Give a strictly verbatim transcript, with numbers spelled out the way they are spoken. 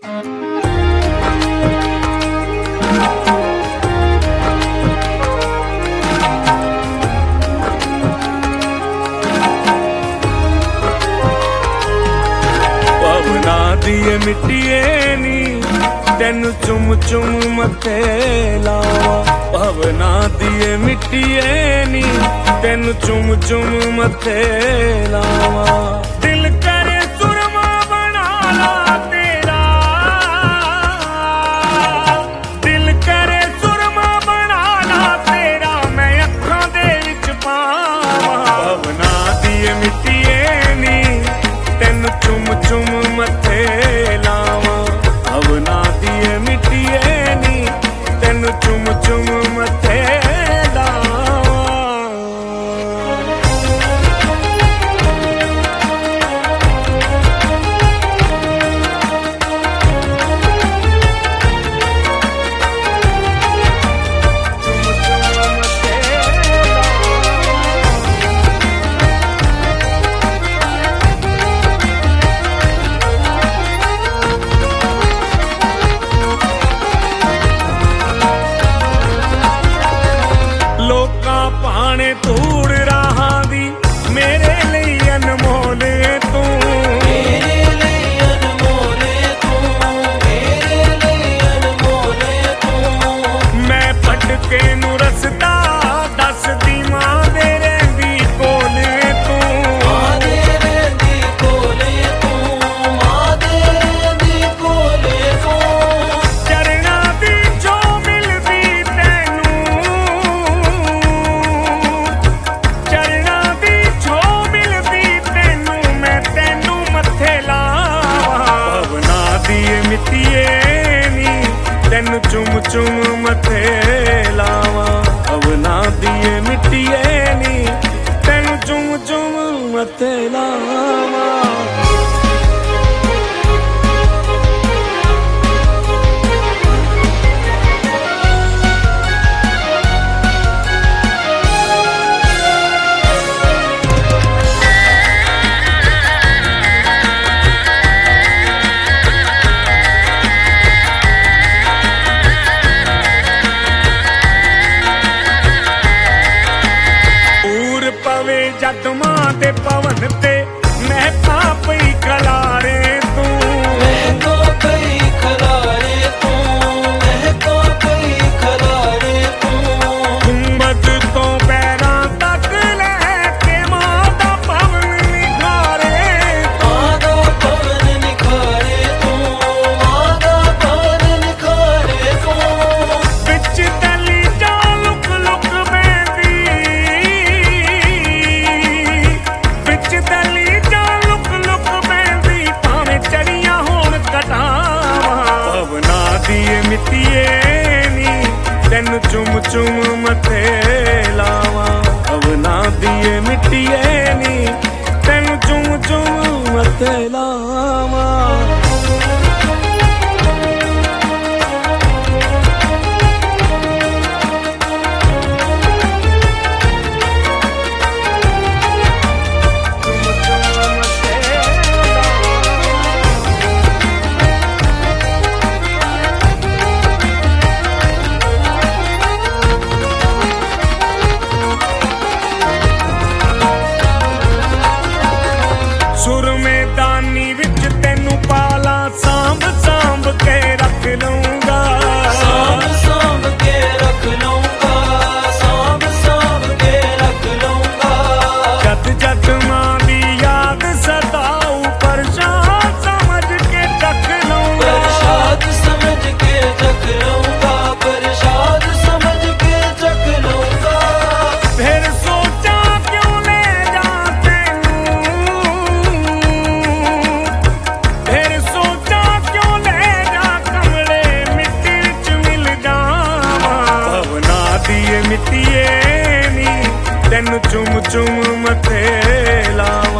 ਦੀਏ ਮਿੱਟੀਏ ਨੀ ਤੈਨੂੰ ਚੁੰਮ ਚੁੰਮ ਮੱਥੇ ਲਾਵਾਂ। ਭਵਨਾ ਦੀਏ ਮਿੱਟੀਏ ਨੀ ਤੈਨੂੰ ਚੁੰਮ ਚੁੰਮ ਮੱਥੇ ਲਾਵਾਂ। ਦਿਲ ਕਰੇ ਸੁਰਮਾ ਬਣਾ ਲਾ ਤੇਰਾ, ਦਿਲ ਕਰੇ ਸੁਰਮਾ ਬਣਾ ਲਾ ਤੇਰਾ, ਮੈਂ ਅੱਖਾਂ ਦੇ ਵਿੱਚ ਪਾਵਾਂ। ਭਵਨਾ ਦੀਏ ਮਿੱਟੀਏ ਨੀ ਤੈਨੂੰ ਚੁੰਮ ਚੁੰਮ ਮੱਥੇ ਲਾਵਾਂ। ਭਵਨਾ ਦੀਏ ਮਿੱਟੀਏ ਨੀ ਤੈਨੂੰ ਚੁੰਮ ਚੁੰਮ ਮੱਥੇ ਭਾਣੇ ਧੂੜ ਰਾਹਾਂ ਦੀ ਮੇਰੇ ਲਈ ਅਨਮੋਲ ਏ ਤੂੰ, ਮੇਰੇ ਲਈ ਅਨਮੋਲ ਏ ਤੂੰ, ਮੇਰੇ ਲਈ ਅਨਮੋਲ ਏ ਤੂੰ। ਮੈਂ ਭਟਕੇ ਨੂੰ ਰਸਤਾ ਦੱਸਦੀ ਮਾਂ ਦੇ ਰਹਿੰਦੀ ਕੋਲ ਏ ਤੂੰ, ਮਾਂ ਦੇ ਰਹਿੰਦੀ ਕੋਲ ਏ ਤੂੰ, ਮਾਂ ਦੇ ਰਹਿੰਦੀ ਕੋਲ ਏ ਤੂੰ। ਚਰਨਾਂ ਦੀ ਜੋ ਮਿਲਦੀ ਤੈਨੂੰ, ਚਰਨਾਂ ਦੀ ਜੋ ਮਿਲਦੀ ਤੈਨੂੰ, ਮੈਂ ਤੈਨੂੰ ਮੱਥੇ ਲਾਵਾਂ। ਭਵਨਾ ਦੀਏ ਮਿੱਟੀਏ ਨੀ ਤੈਨੂੰ ਚੁੰਮ ਚੁੰਮ ਮੱਥੇ ਲਾਵਾਂ। ਭਵਨਾ ਦੀਏ ਮਿੱਟੀਏ ਨੀ ਤੈਨੂੰ ਚੁੰਮ ਚੁੰਮ ਮੱਥੇ ਲਾਵਾਂ। ਪਵੇ ਜਦ ਮਾਂ ਦੇ ਪਵਨ ਤੇ ਮੈਂ ਪਾਪਈ ਖਲਾਰੇ ਤੂੰ, ਮੈਂ ਤਾਂ ਪਈ ਖਲਾਰੇ ਤੂੰ, ਮੈਂ ਤਾਂ ਪਈ ਖਲਾਰੇ ਤੂੰ। ਗੁੰਬਦ ਤੋਂ ਪੈਰਾਂ ਤੱਕ ਲੈ ਕੇ ਮਾਂ ਦਾ ਪਵਨ ਨਿਖਾਰੇ, ਮਾਂ ਦਾ ਪਵਨ ਨਿਖਾਰੇ ਤੂੰ, ਮਾਂ ਦਾ ਪਵਨ ਨਿਖਾਰੇ ਤੂੰ। ਵਿੱਚ ਤਲੀ ਜਾ ਲੁਕ ਲੁਕ ਬੈਂਦੀ, ਵਿੱਚ ਤਲੀ ਜਾ ਲੁਕ ਲੁਕ ਬੈਂਦੀ, ਭਾਵੇਂ ਚੜੀਆਂ ਹੋਣ ਕਟਾਵਾਂ। ਭਵਨਾ ਦੀਏ ਮਿੱਟੀਏ ਨੀ ਤੈਨੂੰ ਚੁੰਮ ਚੁੰਮ ਮੱਥੇ ਲਾਵਾਂ। ਭਵਨਾ ਦੀਏ ਮਿੱਟੀਏ ਨੀ ਤੈਨੂੰ ਚੁੰਮ ਚੁੰਮ ਮੱਥੇ ਲਾਵਾਂ। ਸੁਰਮੇਦਾਨੀ ਵਿੱਚ ਤੈਨੂੰ ਪਾਲਾ ਸਾਂਭ ਸਾਂਭ ਕੇ ਰੱਖ ਲਊਂਗਾ, ਸਾਂਭ ਸਾਂਭ ਕੇ ਰੱਖ ਲਊਂਗਾ, ਸਾਂਭ ਸਾਂਭ ਕੇ ਰੱਖ ਲਊਂਗਾ। ਜਦ ਜਦ ਮਾਂ ਦੀ ਯਾਦ ਸਤਾਊ ਪ੍ਰਸ਼ਾਦ ਸਮਝ ਕੇ ਚੱਕ ਲਊਂਗਾ, ਪ੍ਰਸ਼ਾਦ ਸਮਝ ਕੇ ਚੱਕ ਲਊਂਗਾ, ਪ੍ਰਸ਼ਾਦ ਸਮਝ ਕੇ ਚੱਕ ਲਊਂਗਾ। ਫਿਰ ਸੋਚਾਂ ਕਿਉਂ ਲੈ ਜਾ ਤੈਨੂੰ, ਫਿਰ ਸੋਚਾਂ ਕਿਉਂ ਲੈ ਜਾ ਕਮਲੇ ਮਿੱਟੀ ਵਿੱਚ ਮਿਲ ਜਾਵਾਂ। ਭਵਨਾ ਦੀਏ ਮਿੱਟੀਏ ਨੀ ਤੈਨੂੰ ਚੁੰਮ ਚੁੰਮ ਮੱਥੇ ਲਾਵਾਂ।